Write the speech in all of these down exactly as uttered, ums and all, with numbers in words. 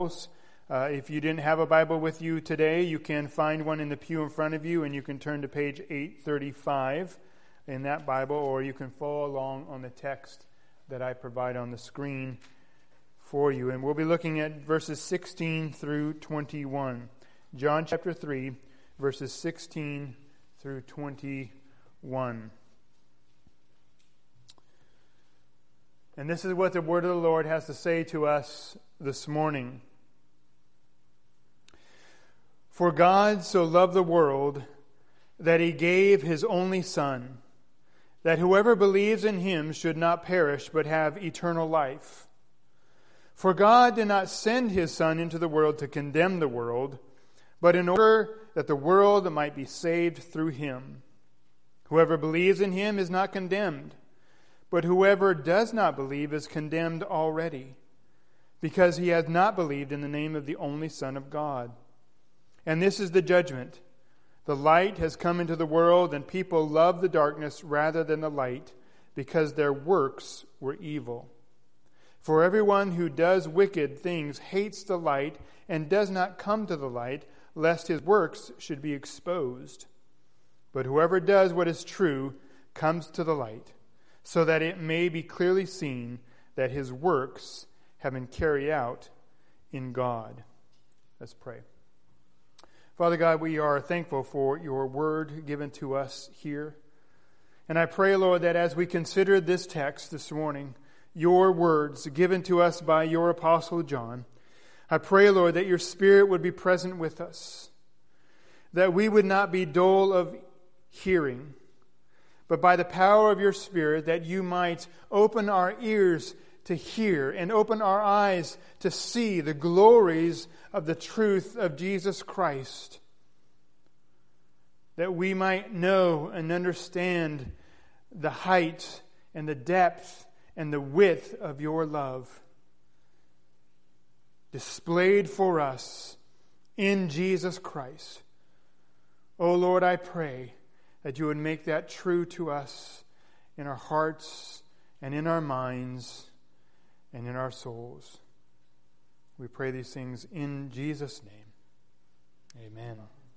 Uh, if you didn't have a Bible with you today, you can find one in the pew in front of you, and you can turn to page eight thirty-five in that Bible, or you can follow along on the text that I provide on the screen for you. And we'll be looking at verses sixteen through twenty-one. John chapter three, verses sixteen through twenty-one. And this is what the word of the Lord has to say to us this morning. For God so loved the world that he gave his only Son, that whoever believes in him should not perish but have eternal life. For God did not send his Son into the world to condemn the world, but in order that the world might be saved through him. Whoever believes in him is not condemned, but whoever does not believe is condemned already, because he has not believed in the name of the only Son of God. And this is the judgment. The light has come into the world, and people love the darkness rather than the light, because their works were evil. For everyone who does wicked things hates the light and does not come to the light, lest his works should be exposed. But whoever does what is true comes to the light, so that it may be clearly seen that his works have been carried out in God. Let's pray. Father God, we are thankful for your word given to us here. And I pray, Lord, that as we consider this text this morning, your words given to us by your apostle John, I pray, Lord, that your Spirit would be present with us, that we would not be dull of hearing, but by the power of your Spirit, that you might open our ears to hear and open our eyes to see the glories of the truth of Jesus Christ, that we might know and understand the height and the depth and the width of your love displayed for us in Jesus Christ. Oh Lord, I pray that you would make that true to us in our hearts and in our minds and in our souls. We pray these things in Jesus' name. Amen.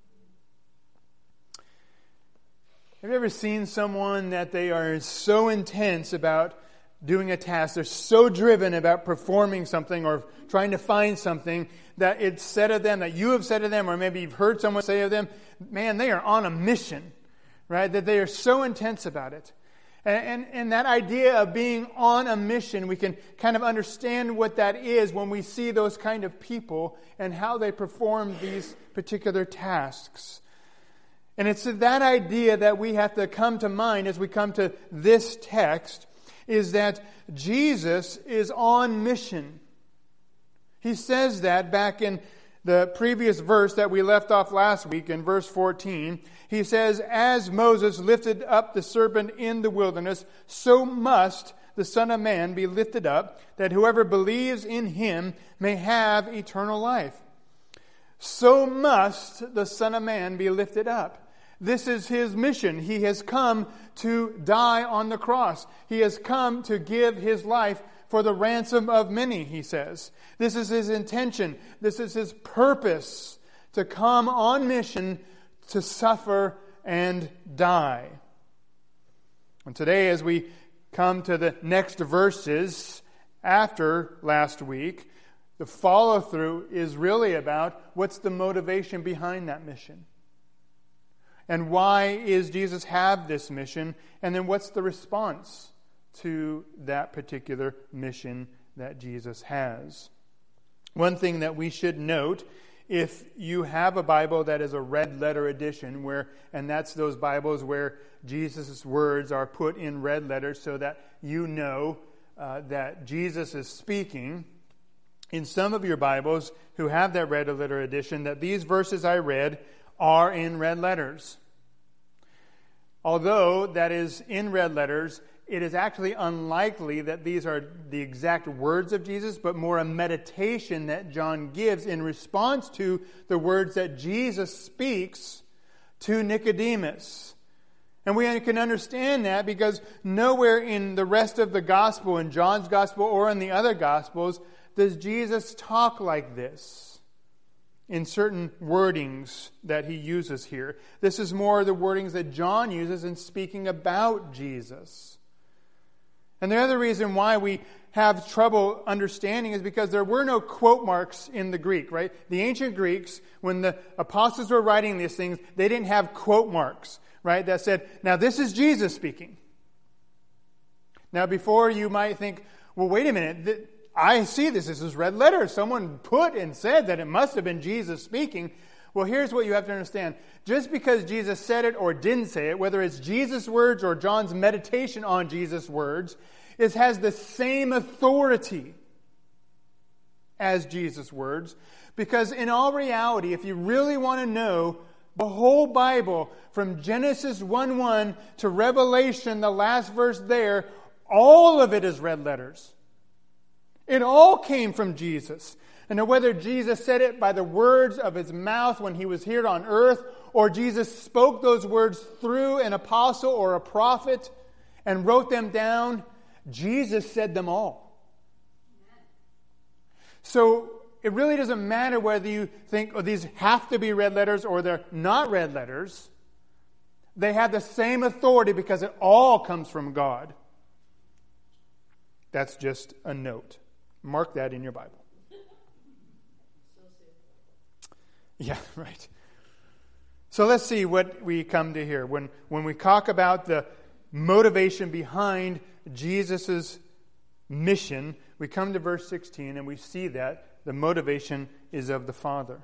Have you ever seen someone that they are so intense about doing a task, they're so driven about performing something or trying to find something, that it's said of them, that you have said of them, or maybe you've heard someone say of them, man, they are on a mission, right? That they are so intense about it. And, and, and that idea of being on a mission, we can kind of understand what that is when we see those kind of people and how they perform these particular tasks. And it's that idea that we have to come to mind as we come to this text, is that Jesus is on mission. He says that back in the previous verse that we left off last week, in verse fourteen. He says, as Moses lifted up the serpent in the wilderness, so must the Son of Man be lifted up, that whoever believes in him may have eternal life. So must the Son of Man be lifted up. This is his mission. He has come to die on the cross. He has come to give his life for the ransom of many, he says. This is his intention. This is his purpose, to come on mission to suffer and die. And today, as we come to the next verses after last week, the follow-through is really about what's the motivation behind that mission. And why is Jesus have this mission? And then what's the response to that particular mission that Jesus has? One thing that we should note, if you have a Bible that is a red letter edition, where, and that's those Bibles where Jesus' words are put in red letters so that you know uh, that Jesus is speaking. In some of your Bibles who have that red letter edition, that these verses I read are in red letters. Although that is in red letters, it is actually unlikely that these are the exact words of Jesus, but more a meditation that John gives in response to the words that Jesus speaks to Nicodemus. And we can understand that because nowhere in the rest of the gospel, in John's gospel or in the other gospels, does Jesus talk like this in certain wordings that he uses here? This is more the wordings that John uses in speaking about Jesus. And the other reason why we have trouble understanding is because there were no quote marks in the Greek, right? The ancient Greeks, when the apostles were writing these things, they didn't have quote marks, right? That said, now this is Jesus speaking. Now before you might think, well, wait a minute, th- I see this. This is red letters. Someone put and said that it must have been Jesus speaking. Well, here's what you have to understand. Just because Jesus said it or didn't say it, whether it's Jesus' words or John's meditation on Jesus' words, it has the same authority as Jesus' words. Because in all reality, if you really want to know the whole Bible, from Genesis one one to Revelation, the last verse there, all of it is red letters. It all came from Jesus. And whether Jesus said it by the words of his mouth when he was here on earth, or Jesus spoke those words through an apostle or a prophet and wrote them down, Jesus said them all. So it really doesn't matter whether you think, oh, these have to be red letters or they're not red letters. They have the same authority because it all comes from God. That's just a note. Mark that in your Bible. Yeah, right. So let's see what we come to here. When, when we talk about the motivation behind Jesus' mission, we come to verse sixteen and we see that the motivation is of the Father.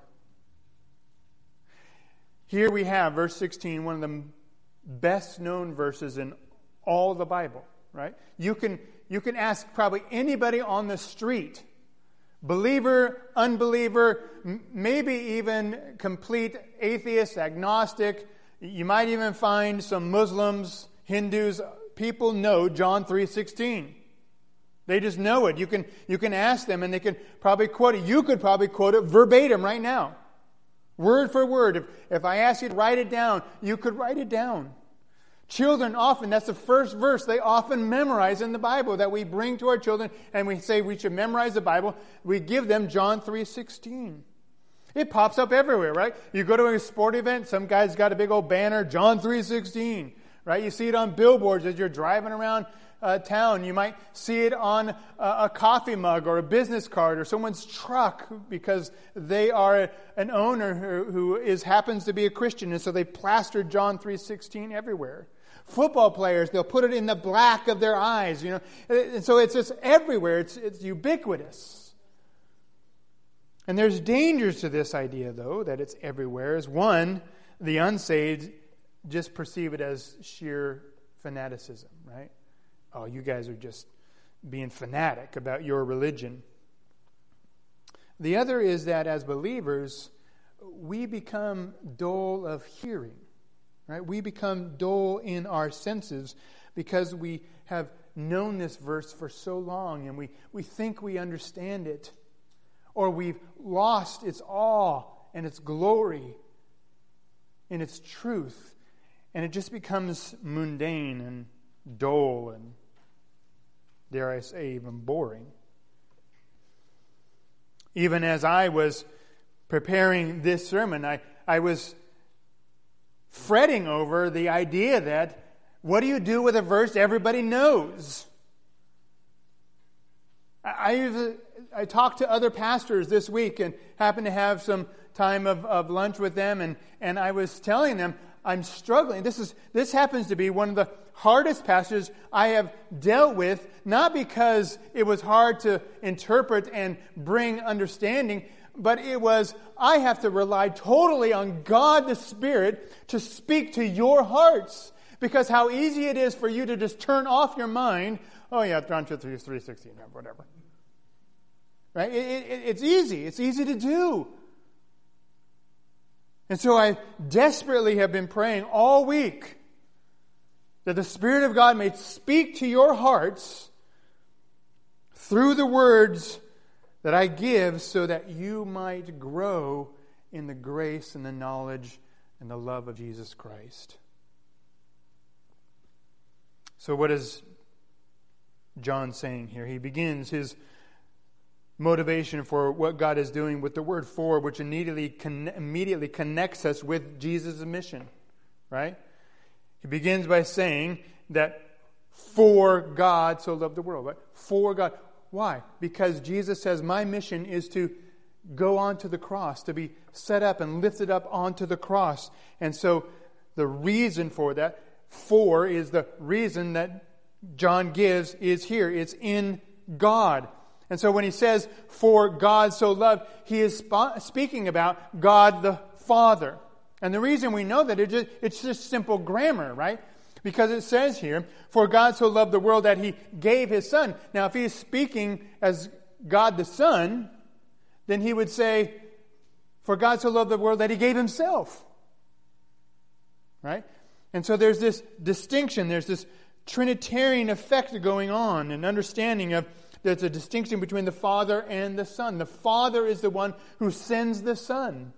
Here we have verse sixteen, one of the best known verses in all the Bible, right? You can You can ask probably anybody on the street, believer, unbeliever, m- maybe even complete atheist, agnostic. You might even find some Muslims, Hindus. People know John three sixteen. They just know it. You can you can ask them and they can probably quote it. You could probably quote it verbatim right now. Word for word. If, if I ask you to write it down, you could write it down. Children often, that's the first verse they often memorize in the Bible that we bring to our children and we say we should memorize the Bible. We give them John three sixteen. It pops up everywhere, right? You go to a sport event, some guy's got a big old banner, John three sixteen, right? You see it on billboards as you're driving around uh, town. You might see it on a, a coffee mug or a business card or someone's truck because they are an owner who, who is happens to be a Christian, and so they plastered John three sixteen everywhere. Football players, they'll put it in the black of their eyes, you know. And so it's just everywhere. It's, it's ubiquitous. And there's dangers to this idea, though, that it's everywhere. Is one, the unsaved just perceive it as sheer fanaticism, right? Oh, you guys are just being fanatic about your religion. The other is that as believers, we become dull of hearing. Right? We become dull in our senses because we have known this verse for so long and we, we think we understand it. Or we've lost its awe and its glory and its truth. And it just becomes mundane and dull and, dare I say, even boring. Even as I was preparing this sermon, I, I was fretting over the idea that what do you do with a verse everybody knows? I, I, I talked to other pastors this week and happened to have some time of, of lunch with them, and, and I was telling them I'm struggling. This is this happens to be one of the hardest passages I have dealt with, not because it was hard to interpret and bring understanding, but it was, I have to rely totally on God the Spirit to speak to your hearts. Because how easy it is for you to just turn off your mind. Oh yeah, John three sixteen, whatever. Right? It, it, it's easy. It's easy to do. And so I desperately have been praying all week that the Spirit of God may speak to your hearts through the words that I give so that you might grow in the grace and the knowledge and the love of Jesus Christ. So what is John saying here? He begins his motivation for what God is doing with the word for, which immediately con- immediately connects us with Jesus' mission, right? He begins by saying that for God so loved the world, right? For God. Why? Because Jesus says, my mission is to go onto the cross, to be set up and lifted up onto the cross. And so the reason for that, for, is the reason that John gives is here. It's in God. And so when he says, for God so loved, he is sp- speaking about God the Father. And the reason we know that, it just, it's just simple grammar, right? Because it says here, for God so loved the world that he gave his Son. Now, if he is speaking as God the Son, then he would say, for God so loved the world that he gave himself. Right? And so there's this distinction, there's this Trinitarian effect going on, an understanding of there's a distinction between the Father and the Son. The Father is the one who sends the Son.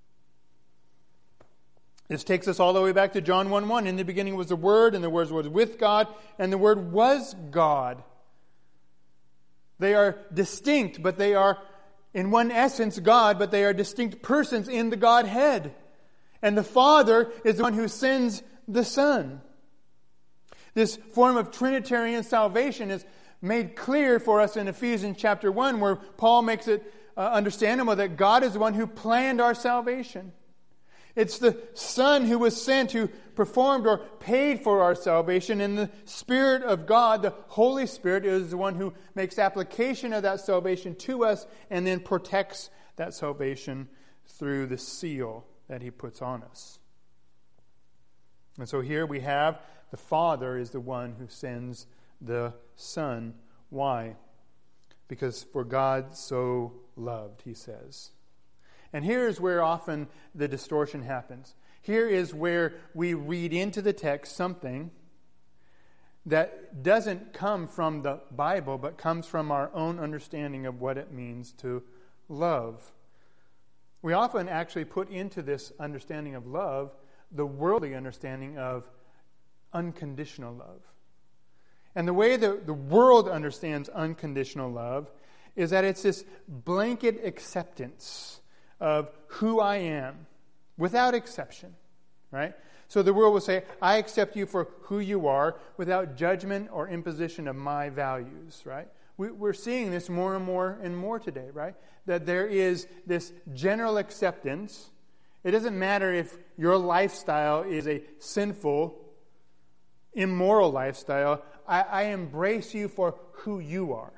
This takes us all the way back to John one one. In the beginning was the Word, and the Word was with God, and the Word was God. They are distinct, but they are in one essence God, but they are distinct persons in the Godhead. And the Father is the one who sends the Son. This form of Trinitarian salvation is made clear for us in Ephesians chapter one, where Paul makes it uh, understandable that God is the one who planned our salvation. It's the Son who was sent, who performed or paid for our salvation, and the Spirit of God, the Holy Spirit, is the one who makes application of that salvation to us and then protects that salvation through the seal that he puts on us. And so here we have the Father is the one who sends the Son. Why? Because for God so loved, he says. And here is where often the distortion happens. Here is where we read into the text something that doesn't come from the Bible, but comes from our own understanding of what it means to love. We often actually put into this understanding of love the worldly understanding of unconditional love. And the way the, the world understands unconditional love is that it's this blanket acceptance of who I am, without exception, right? So the world will say, I accept you for who you are, without judgment or imposition of my values, right? We, we're seeing this more and more and more today, right? That there is this general acceptance. It doesn't matter if your lifestyle is a sinful, immoral lifestyle. I, I embrace you for who you are.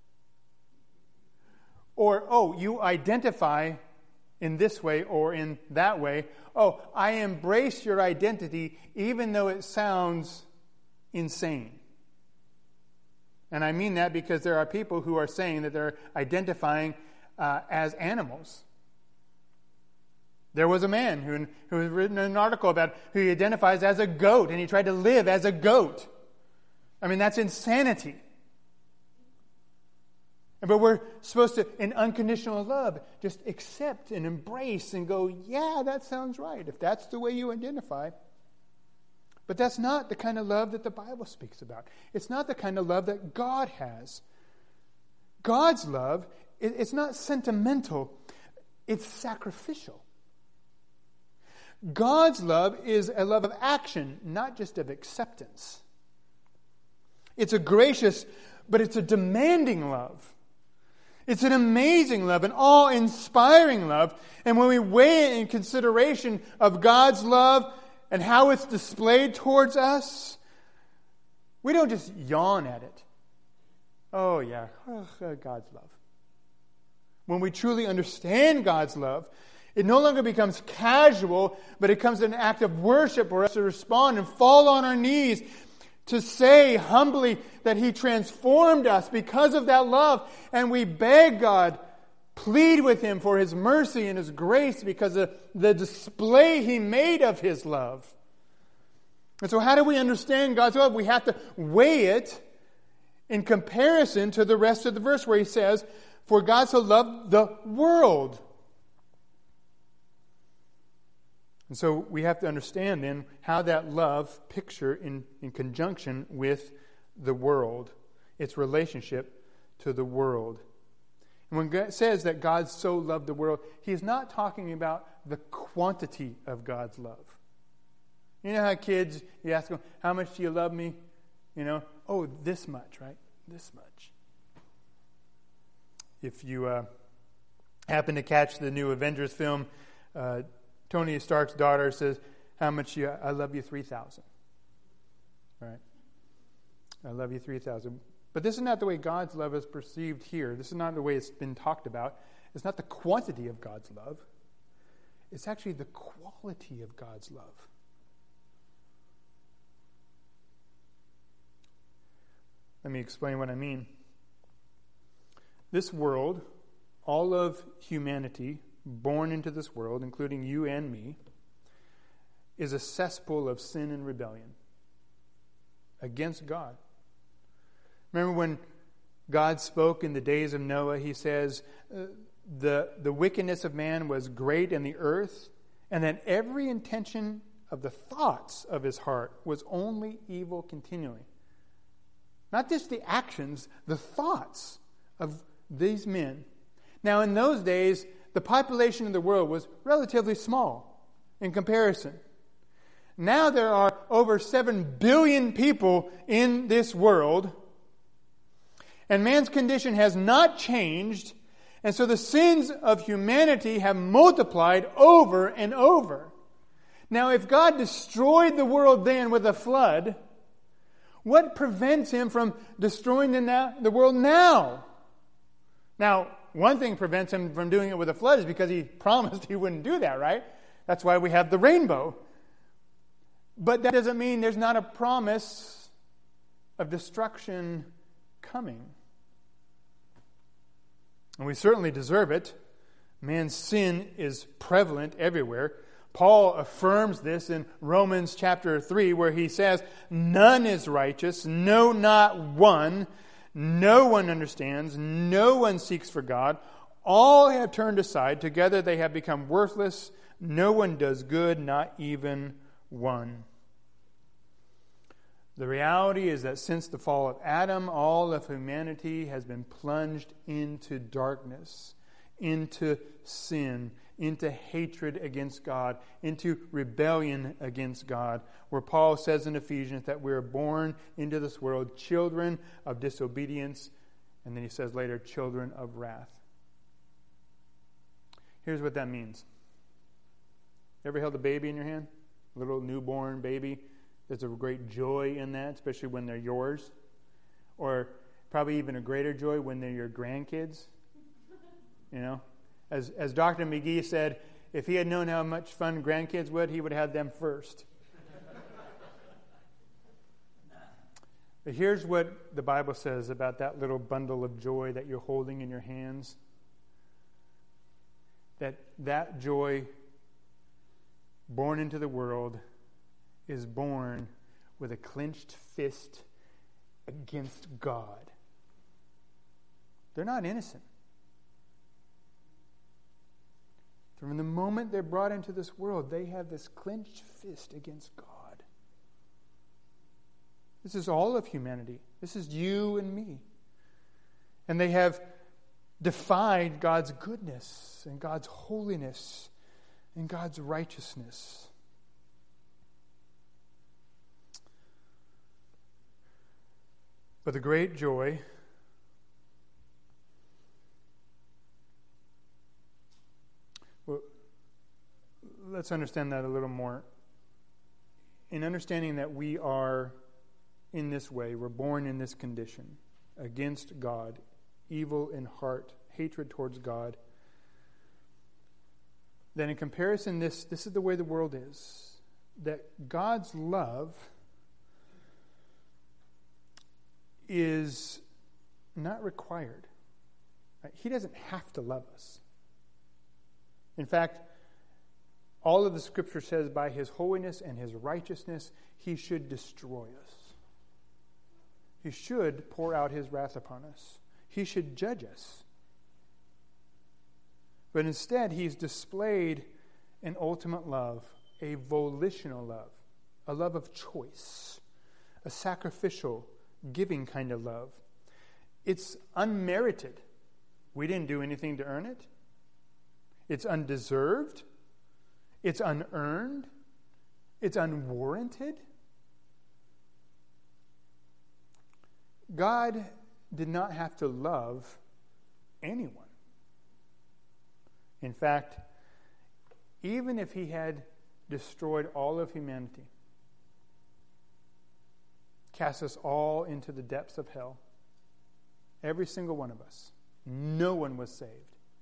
Or, oh, you identify in this way or in that way. Oh, I embrace your identity even though it sounds insane. And I mean that because there are people who are saying that they're identifying uh, as animals. There was a man who, who has written an article about who he identifies as a goat, and he tried to live as a goat. I mean, that's insanity. But we're supposed to, in unconditional love, just accept and embrace and go, yeah, that sounds right, if that's the way you identify. But that's not the kind of love that the Bible speaks about. It's not the kind of love that God has. God's love, it's not sentimental, it's sacrificial. God's love is a love of action, not just of acceptance. It's a gracious, but it's a demanding love. It's an amazing love, an awe-inspiring love. And when we weigh it in consideration of God's love and how it's displayed towards us, we don't just yawn at it. Oh, yeah, oh, God's love. When we truly understand God's love, it no longer becomes casual, but it becomes an act of worship for us to respond and fall on our knees to say humbly that He transformed us because of that love. And we beg God, plead with Him for His mercy and His grace because of the display He made of His love. And so how do we understand God's love? We have to weigh it in comparison to the rest of the verse where He says, for God so loved the world. And so we have to understand then how that love picture in, in conjunction with the world, its relationship to the world. And when God says that God so loved the world, he's not talking about the quantity of God's love. You know how kids, you ask them, how much do you love me? You know, oh, this much, right? This much. If you uh, happen to catch the new Avengers film, uh, Tony Stark's daughter says, how much you, I love you three thousand. Right? I love you three thousand. But this is not the way God's love is perceived here. This is not the way it's been talked about. It's not the quantity of God's love. It's actually the quality of God's love. Let me explain what I mean. This world, all of humanity born into this world, including you and me, is a cesspool of sin and rebellion against God. Remember when God spoke in the days of Noah, he says, uh, the, the wickedness of man was great in the earth, and that every intention of the thoughts of his heart was only evil continually. Not just the actions, the thoughts of these men. Now, in those days, the population of the world was relatively small in comparison. Now there are over seven billion people in this world, and man's condition has not changed, and so the sins of humanity have multiplied over and over. Now, if God destroyed the world then with a flood, what prevents him from destroying the, now, the world now? Now, one thing prevents him from doing it with a flood is because he promised he wouldn't do that, right? That's why we have the rainbow. But that doesn't mean there's not a promise of destruction coming. And we certainly deserve it. Man's sin is prevalent everywhere. Paul affirms this in Romans chapter three, where he says, none is righteous, no, not one. No one understands, no one seeks for God. All have turned aside, together they have become worthless. No one does good, not even one. The reality is that since the fall of Adam, all of humanity has been plunged into darkness, into sin, into hatred against God, into rebellion against God, where Paul says in Ephesians that we are born into this world children of disobedience, and then he says later, children of wrath. Here's what that means. You ever held a baby in your hand? A little newborn baby? There's a great joy in that, especially when they're yours. Or probably even a greater joy when they're your grandkids. You know? As as Doctor McGee said, if he had known how much fun grandkids would, he would have had them first. But here's what the Bible says about that little bundle of joy that you're holding in your hands. That that joy born into the world is born with a clenched fist against God. They're not innocent. From the moment they're brought into this world, they have this clenched fist against God. This is all of humanity. This is you and me. And they have defied God's goodness and God's holiness and God's righteousness. But the great joy well, let's understand that a little more. In understanding that we are in this way, we're born in this condition, against God, evil in heart, hatred towards God, then in comparison, this, this is the way the world is. That God's love is not required. Right? He doesn't have to love us. In fact, all of the Scripture says by His holiness and His righteousness, He should destroy us. He should pour out His wrath upon us. He should judge us. But instead, He's displayed an ultimate love, a volitional love, a love of choice, a sacrificial, giving kind of love. It's unmerited. We didn't do anything to earn it. It's undeserved. It's unearned. It's unwarranted. God did not have to love anyone. In fact, even if he had destroyed all of humanity, cast us all into the depths of hell, every single one of us, no one was saved.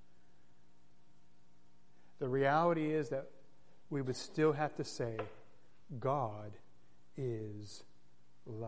The reality is that we would still have to say, God is love.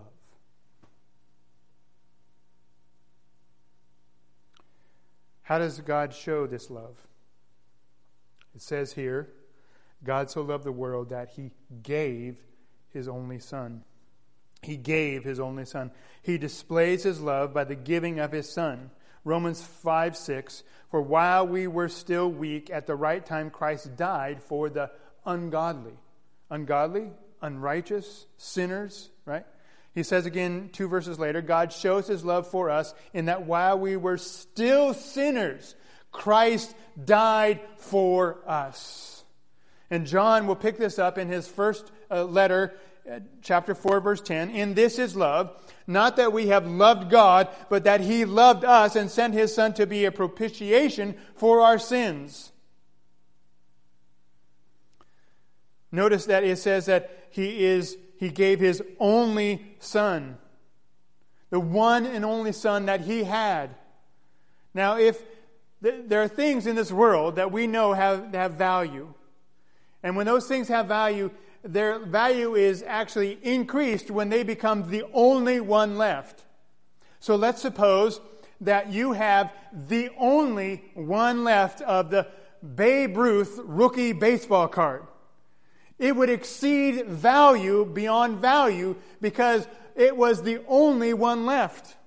How does God show this love? It says here, God so loved the world that he gave his only Son. He gave his only Son. He displays his love by the giving of his Son. Romans five six, for while we were still weak, at the right time Christ died for the ungodly. Ungodly, unrighteous, sinners, right? He says again two verses later, God shows his love for us in that while we were still sinners, Christ died for us. And John will pick this up in his first uh, letter, uh, chapter four, verse ten. In this is love, not that we have loved God, but that he loved us and sent his Son to be a propitiation for our sins. Notice that it says that he is He gave his only Son. The one and only Son that he had. Now, if th- there are things in this world that we know have, have value. And when those things have value, their value is actually increased when they become the only one left. So let's suppose that you have the only one left of the Babe Ruth rookie baseball card. It would exceed value beyond value because it was the only one left.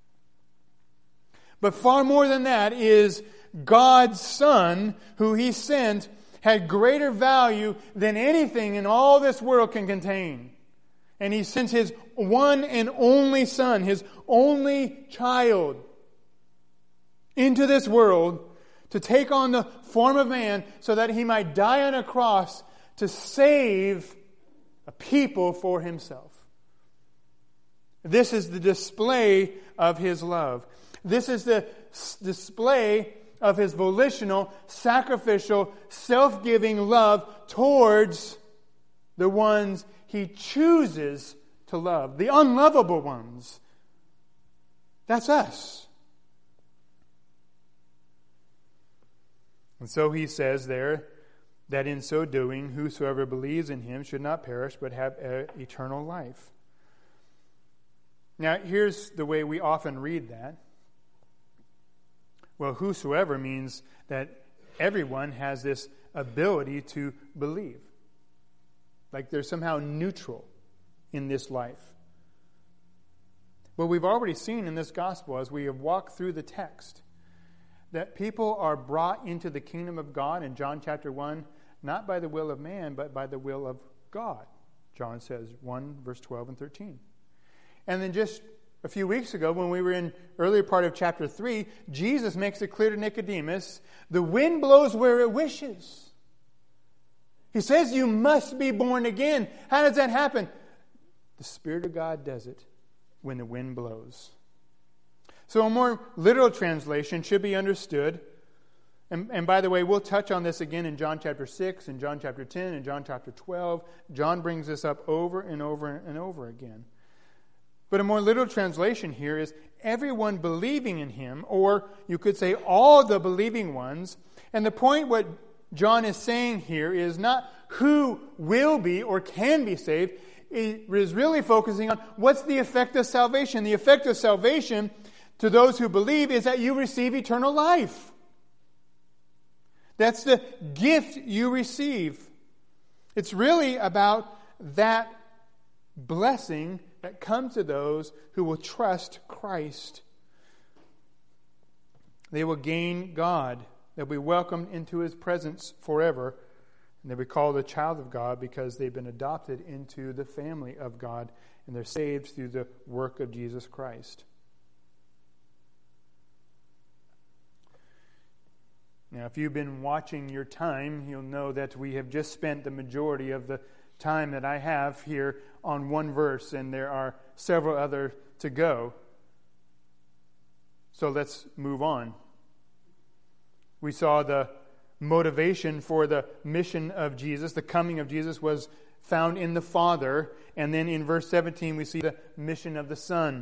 But far more than that is God's Son, who he sent, had greater value than anything in all this world can contain. And he sent his one and only Son, his only child, into this world to take on the form of man so that he might die on a cross to save a people for himself. This is the display of his love. This is the s- display of his volitional, sacrificial, self-giving love towards the ones he chooses to love, the unlovable ones. That's us. And so he says there, that in so doing, whosoever believes in him should not perish, but have eternal life. Now, here's the way we often read that. Well, whosoever means that everyone has this ability to believe. Like they're somehow neutral in this life. Well, we've already seen in this gospel, as we have walked through the text, that people are brought into the kingdom of God in John chapter one, not by the will of man, but by the will of God. John says, one, verse twelve and thirteen. And then just a few weeks ago, when we were in earlier part of chapter three, Jesus makes it clear to Nicodemus, the wind blows where it wishes. He says you must be born again. How does that happen? The Spirit of God does it when the wind blows. So a more literal translation should be understood. And, and by the way, we'll touch on this again in John chapter six, and John chapter ten, and John chapter twelve. John brings this up over and over and over again. But a more literal translation here is everyone believing in him, or you could say all the believing ones. And the point what John is saying here is not who will be or can be saved. It is really focusing on what's the effect of salvation. The effect of salvation to those who believe is that you receive eternal life. That's the gift you receive. It's really about that blessing that comes to those who will trust Christ. They will gain God. They'll be welcomed into his presence forever. And they'll be called a child of God because they've been adopted into the family of God. And they're saved through the work of Jesus Christ. Now, if you've been watching your time, you'll know that we have just spent the majority of the time that I have here on one verse, and there are several other to go. So let's move on. We saw the motivation for the mission of Jesus, the coming of Jesus, was found in the Father. And then in verse seventeen, we see the mission of the Son.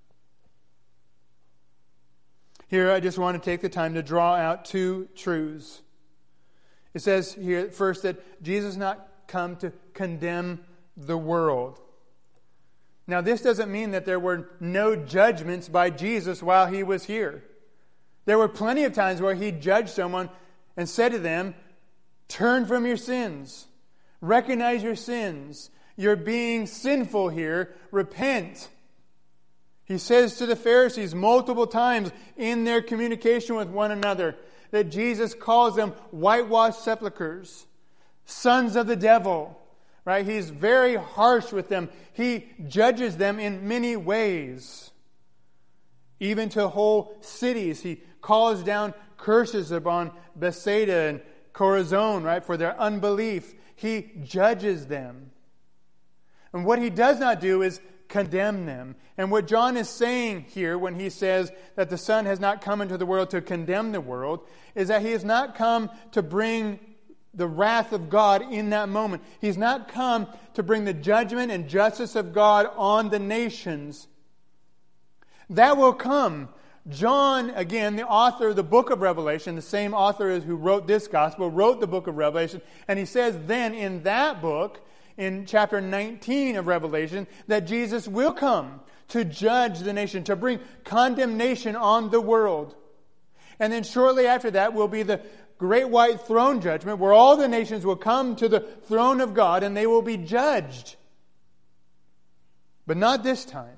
Here, I just want to take the time to draw out two truths. It says here first that Jesus has not come to condemn the world. Now, this doesn't mean that there were no judgments by Jesus while he was here. There were plenty of times where he judged someone and said to them, turn from your sins. Recognize your sins. You're being sinful here. Repent. He says to the Pharisees multiple times in their communication with one another that Jesus calls them whitewashed sepulchres, sons of the devil. Right? He's very harsh with them. He judges them in many ways. Even to whole cities. He calls down curses upon Bethsaida and Chorazin, right, for their unbelief. He judges them. And what he does not do is condemn them. And what John is saying here when he says that the Son has not come into the world to condemn the world is that he has not come to bring the wrath of God in that moment. He's not come to bring the judgment and justice of God on the nations. That will come. John, again, the author of the book of Revelation, the same author as who wrote this gospel, wrote the book of Revelation. And he says then in that book, in chapter nineteen of Revelation, that Jesus will come to judge the nation, to bring condemnation on the world. And then shortly after that will be the great white throne judgment, where all the nations will come to the throne of God and they will be judged. But not this time.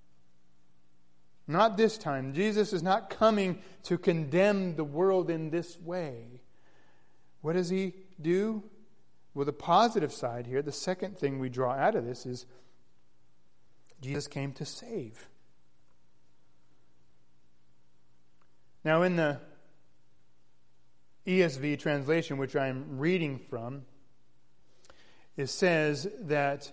Not this time. Jesus is not coming to condemn the world in this way. What does he do? Well, the positive side here, the second thing we draw out of this is Jesus came to save. Now, in the E S V translation, which I'm reading from, it says that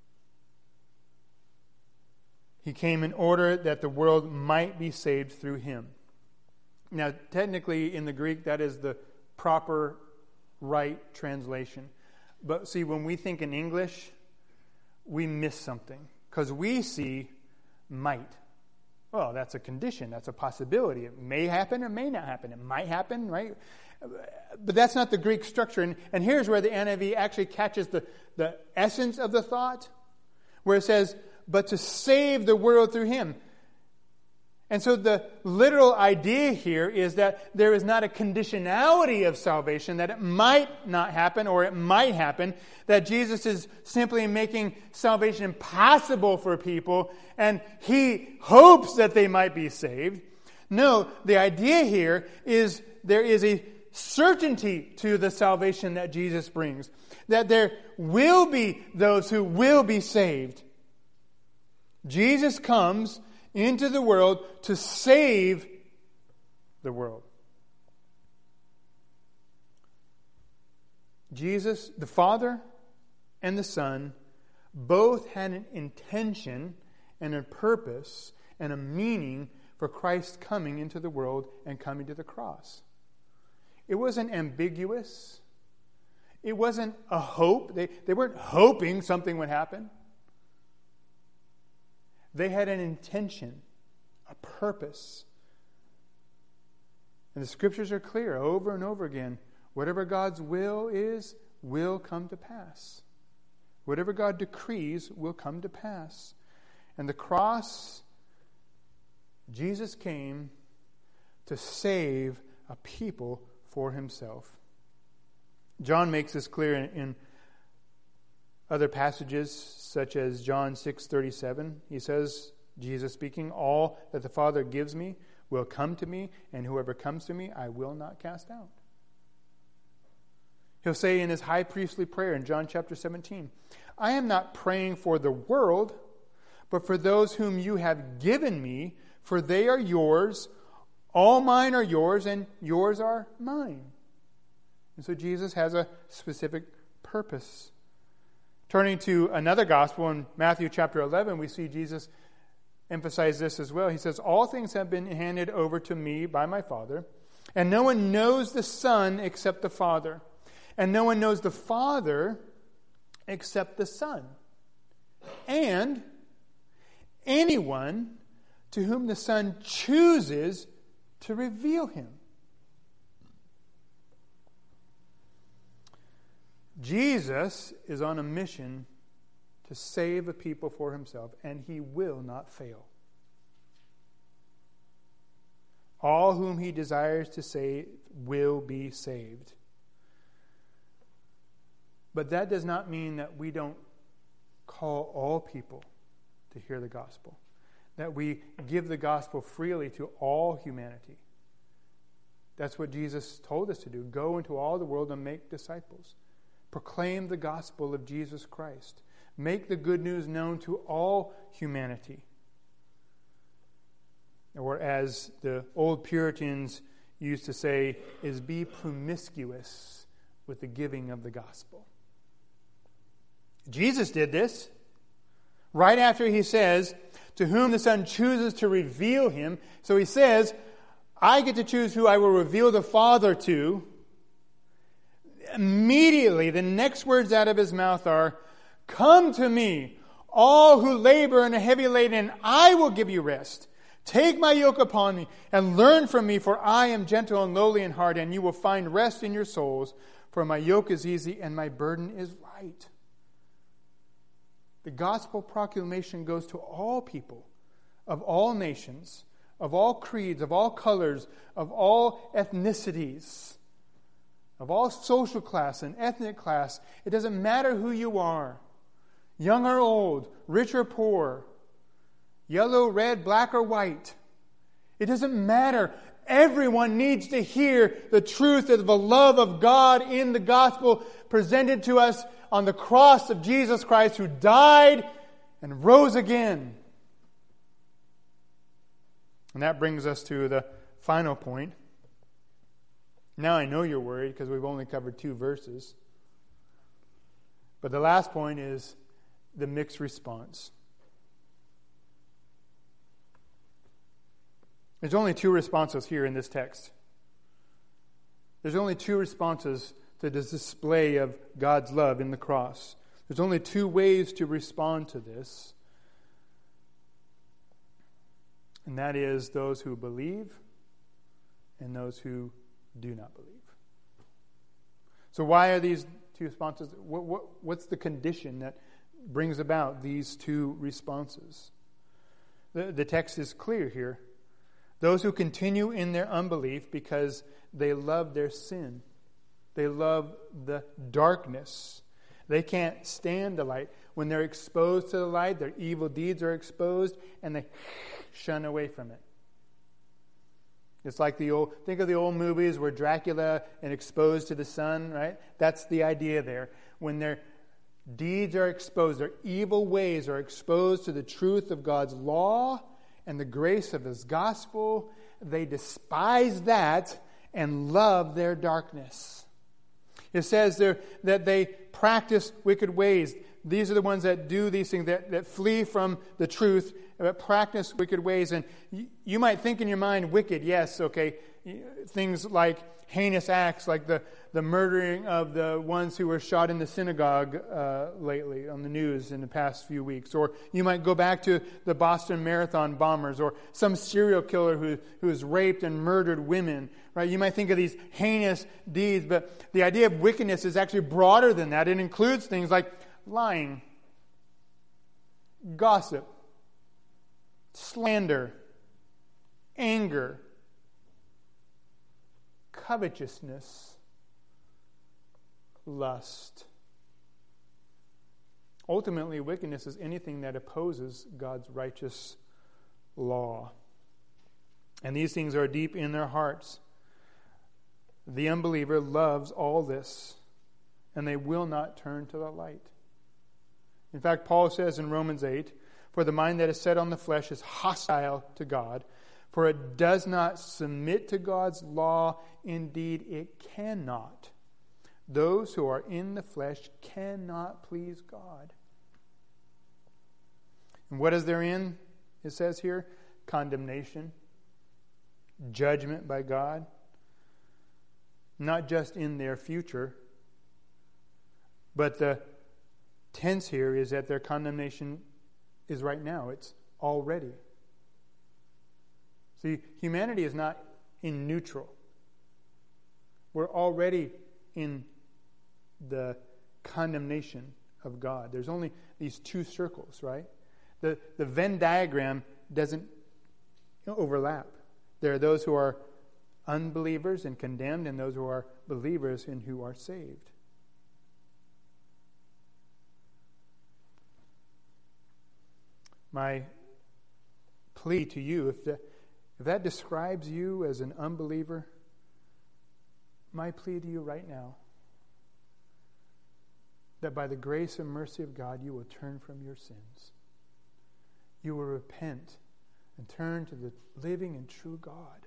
he came in order that the world might be saved through him. Now, technically, in the Greek, that is the proper, right translation. But see, when we think in English, we miss something. Because we see might. Well, that's a condition. That's a possibility. It may happen or may not happen. It might happen, right? But that's not the Greek structure. And, and here's where the N I V actually catches the, the essence of the thought. Where it says, but to save the world through him. And so the literal idea here is that there is not a conditionality of salvation, that it might not happen or it might happen, that Jesus is simply making salvation impossible for people and he hopes that they might be saved. No, the idea here is there is a certainty to the salvation that Jesus brings, that there will be those who will be saved. Jesus comes into the world to save the world. Jesus, the Father and the Son, both had an intention and a purpose and a meaning for Christ coming into the world and coming to the cross. It wasn't ambiguous. It wasn't a hope. They, they weren't hoping something would happen. They had an intention, a purpose. And the Scriptures are clear over and over again. Whatever God's will is, will come to pass. Whatever God decrees will come to pass. And the cross, Jesus came to save a people for himself. John makes this clear in, in other passages, such as John six thirty-seven. He says, Jesus speaking, all that the Father gives me will come to me, and whoever comes to me I will not cast out. He'll say in his high priestly prayer in John chapter seventeen, I am not praying for the world, but for those whom you have given me, for they are yours. All mine are yours, and yours are mine. And so Jesus has a specific purpose. Turning to another gospel in Matthew chapter eleven, we see Jesus emphasize this as well. He says, all things have been handed over to me by my Father, and no one knows the Son except the Father, and no one knows the Father except the Son, and anyone to whom the Son chooses to reveal him. Jesus is on a mission to save a people for himself, and he will not fail. All whom he desires to save will be saved. But that does not mean that we don't call all people to hear the gospel, that we give the gospel freely to all humanity. That's what Jesus told us to do. Go into all the world and make disciples. Proclaim the gospel of Jesus Christ. Make the good news known to all humanity. Or as the old Puritans used to say, is be promiscuous with the giving of the gospel. Jesus did this. Right after he says, to whom the Son chooses to reveal him. So he says, I get to choose who I will reveal the Father to. Immediately, the next words out of his mouth are, come to me, all who labor and are heavy laden, and I will give you rest. Take my yoke upon me and learn from me, for I am gentle and lowly in heart, and you will find rest in your souls, for my yoke is easy and my burden is light. The gospel proclamation goes to all people, of all nations, of all creeds, of all colors, of all ethnicities, of all social class and ethnic class. It doesn't matter who you are, young or old, rich or poor, yellow, red, black or white. It doesn't matter. Everyone needs to hear the truth of the love of God in the gospel presented to us on the cross of Jesus Christ, who died and rose again. And that brings us to the final point. Now I know you're worried because we've only covered two verses. But the last point is the mixed response. There's only two responses here in this text. There's only two responses to this display of God's love in the cross. There's only two ways to respond to this. And that is those who believe and those who do not believe. So why are these two responses? What, what, what's the condition that brings about these two responses? The, the text is clear here. Those who continue in their unbelief because they love their sin. They love the darkness. They can't stand the light. When they're exposed to the light, their evil deeds are exposed, and they shun away from it. It's like the old, think of the old movies where Dracula is exposed to the sun, right? That's the idea there. When their deeds are exposed, their evil ways are exposed to the truth of God's law and the grace of His gospel, they despise that and love their darkness. It says there that they practice wicked ways. These are the ones that do these things, that, that flee from the truth, that practice wicked ways. And you, you might think in your mind, wicked, yes, okay. Things like heinous acts, like the, the murdering of the ones who were shot in the synagogue uh, lately on the news in the past few weeks. Or you might go back to the Boston Marathon bombers, or some serial killer who, who has raped and murdered women. Right? You might think of these heinous deeds, but the idea of wickedness is actually broader than that. It includes things like lying, gossip, slander, anger, covetousness, lust. Ultimately, wickedness is anything that opposes God's righteous law. And these things are deep in their hearts. The unbeliever loves all this, and they will not turn to the light. In fact, Paul says in Romans eight, for the mind that is set on the flesh is hostile to God, For it does not submit to God's law. Indeed, it cannot. Those who are in the flesh cannot please God. And what is therein? It says here, condemnation, judgment by God. Not just in their future, but the tense here is that their condemnation is right now. It's already. See, humanity is not in neutral. We're already in the condemnation of God. There's only these two circles, right? The, the Venn diagram doesn't overlap. There are those who are unbelievers and condemned, and those who are believers and who are saved. My plea to you, if that, if that describes you as an unbeliever, my plea to you right now, that by the grace and mercy of God, you will turn from your sins. You will repent and turn to the living and true God.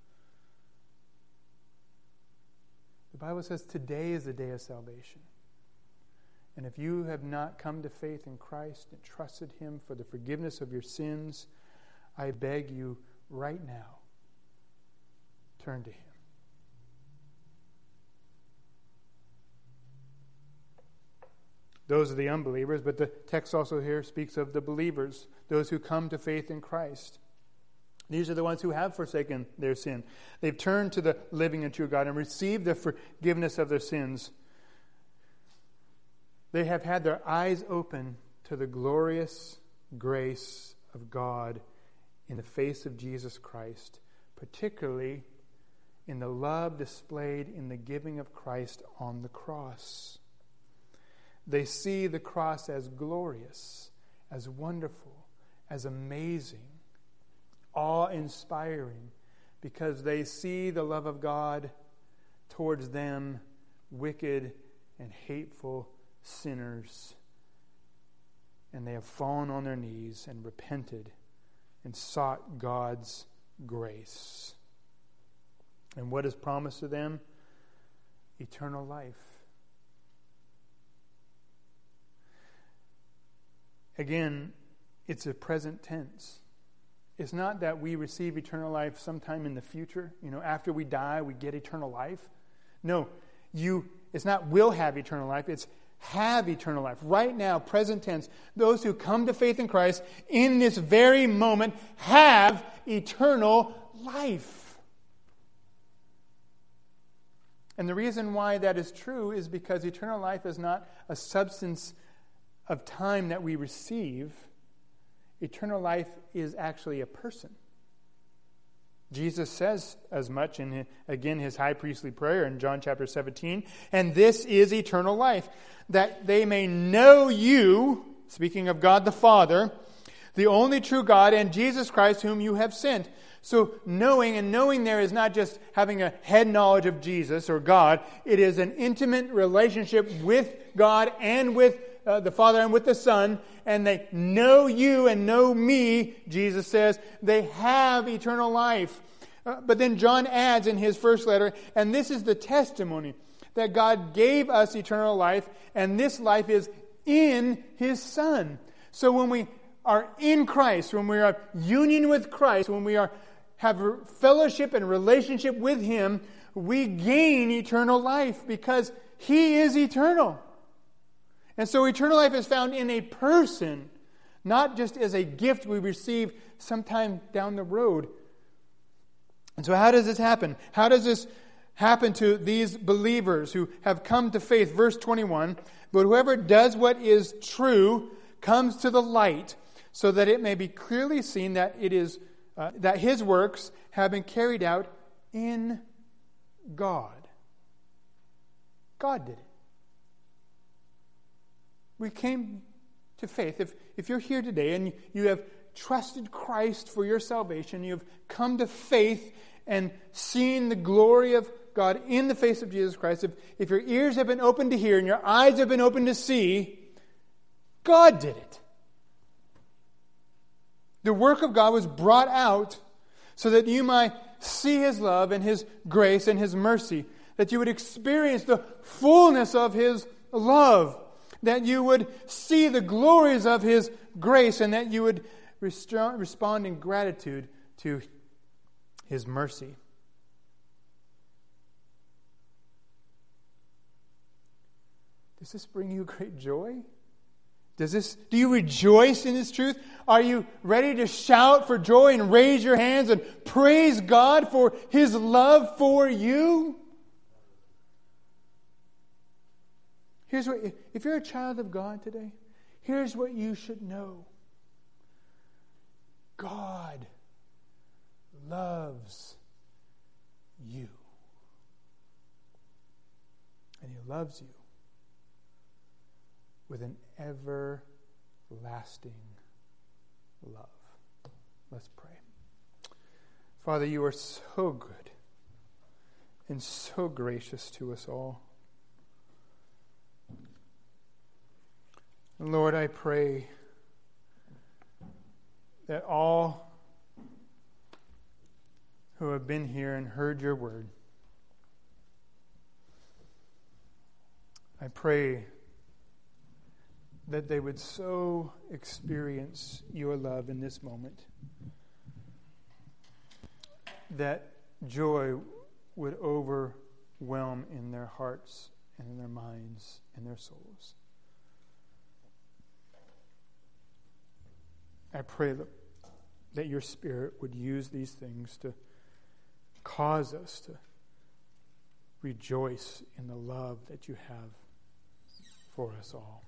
The Bible says today is the day of salvation. And if you have not come to faith in Christ and trusted Him for the forgiveness of your sins, I beg you right now, turn to Him. Those are the unbelievers, but the text also here speaks of the believers, those who come to faith in Christ. These are the ones who have forsaken their sin. They've turned to the living and true God and received the forgiveness of their sins. They have had their eyes open to the glorious grace of God in the face of Jesus Christ, particularly in the love displayed in the giving of Christ on the cross. They see the cross as glorious, as wonderful, as amazing, awe-inspiring, because they see the love of God towards them, wicked and hateful sinners. And they have fallen on their knees and repented and sought God's grace. And what is promised to them? Eternal life. Again, it's a present tense. It's not that we receive eternal life sometime in the future. You know, after we die, we get eternal life. No, you. It's not will have eternal life. It's have eternal life. Right now, present tense, those who come to faith in Christ in this very moment have eternal life. And the reason why that is true is because eternal life is not a substance of time that we receive. Eternal life is actually a person. Jesus says as much in, again, his high priestly prayer in John chapter seventeen. And this is eternal life, that they may know you, speaking of God the Father, the only true God, and Jesus Christ whom you have sent. So knowing, and knowing there is not just having a head knowledge of Jesus or God. It is an intimate relationship with God and with uh, the Father and with the Son. And they know you and know me, Jesus says. They have eternal life. Uh, but then John adds in his first letter, and this is the testimony, that God gave us eternal life, and this life is in His Son. So when we are in Christ, when we are union with Christ, when we are have fellowship and relationship with Him, we gain eternal life because He is eternal. And so eternal life is found in a person, not just as a gift we receive sometime down the road. And so how does this happen? How does this happen to these believers who have come to faith? Verse twenty-one, but whoever does what is true comes to the light, so that it may be clearly seen that it is uh, that his works have been carried out in God. God did it. We came to faith. If, if you're here today and you have trusted Christ for your salvation, you have come to faith and seen the glory of God in the face of Jesus Christ, if, if your ears have been opened to hear and your eyes have been opened to see, God did it. The work of God was brought out so that you might see His love and His grace and His mercy, that you would experience the fullness of His love, that you would see the glories of His grace, and that you would rest- respond in gratitude to His mercy. Does this bring you great joy? Does this, do you rejoice in this truth? Are you ready to shout for joy and raise your hands and praise God for His love for you? Here's what, if you're a child of God today, here's what you should know. God loves you. And He loves you with an everlasting love. Let's pray. Father, you are so good and so gracious to us all. And Lord, I pray that all who have been here and heard your word, I pray that they would so experience your love in this moment that joy would overwhelm in their hearts and in their minds and their souls. I pray that, that your Spirit would use these things to cause us to rejoice in the love that you have for us all.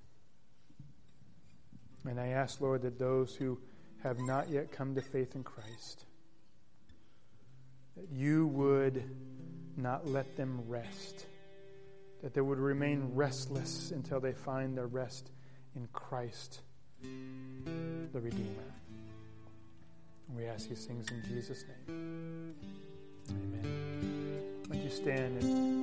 And I ask, Lord, that those who have not yet come to faith in Christ, that you would not let them rest, that they would remain restless until they find their rest in Christ, the Redeemer. We ask these things in Jesus' name. Amen. Would you stand and